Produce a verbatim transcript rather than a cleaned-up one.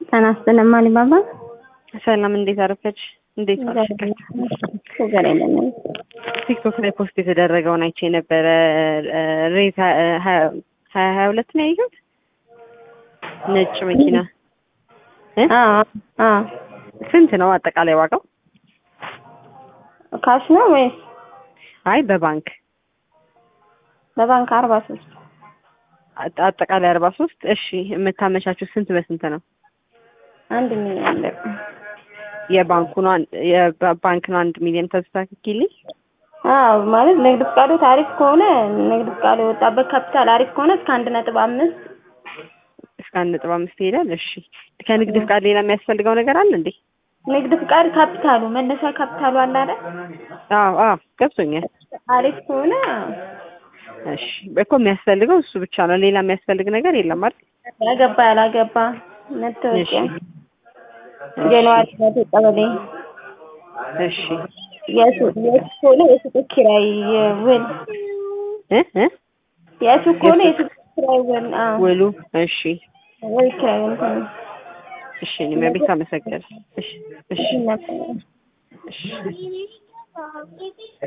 ተናስተን ማሊ ባባ ሰላም እንዴት አረፈች? እንዴት ዋልሽ? ነገር የለም። ቲክቶክ ላይ ፖስት የተደረገውን አይቼ ነበረ። ሬት ሀያ ሀያ ሁለት ነው ያየሁት። ነጭ መኪና አዎ አዎ። ስንት ነው አጠቃላይ ዋጋው? ካሽ ነው ወይስ? አይ በባንክ በባንክ አርባ ሶስት አጠቃላይ አርባ ሶስት። እሺ የምታመቻቹ ስንት በስንት ነው? አንድ ሚሊዮን ብር። የባንኩ ነው የባንክ ነው አንድ ሚሊዮን ተስተካክልኝ። አዎ ማለት ንግድ ፍቃዱ ታሪፍ ከሆነ ንግድ ፍቃዱ የወጣበት ካፒታል አሪፍ ከሆነ እስከ አንድ ነጥብ አምስት እስከ አንድ ነጥብ አምስት ይሄዳል። እሺ ከንግድ ፍቃድ ሌላ የሚያስፈልገው ነገር አለ እንዴ? ንግድ ፍቃድ ካፒታሉ መነሻ ካፒታሉ አለ አይደል? አዎ አዎ ገብቶኛል። አሪፍ ከሆነ እሺ እኮ የሚያስፈልገው እሱ ብቻ ነው። ሌላ የሚያስፈልግ ነገር የለም አይደል? ያገባ ያላገባ መታወቂያ ጀነዋሪ ተቀበለ። እሺ የሱቅ የሱቅ ከሆነ የሱቅ ኪራይ ውል እ እ የሱቅ ከሆነ የሱቅ ኪራይ ውል አዎ ውሉ እሺ ወይ ኪራይ እንትን እሺ እኔ ቤት አመሰግናለሁ። እሺ እሺ እሺ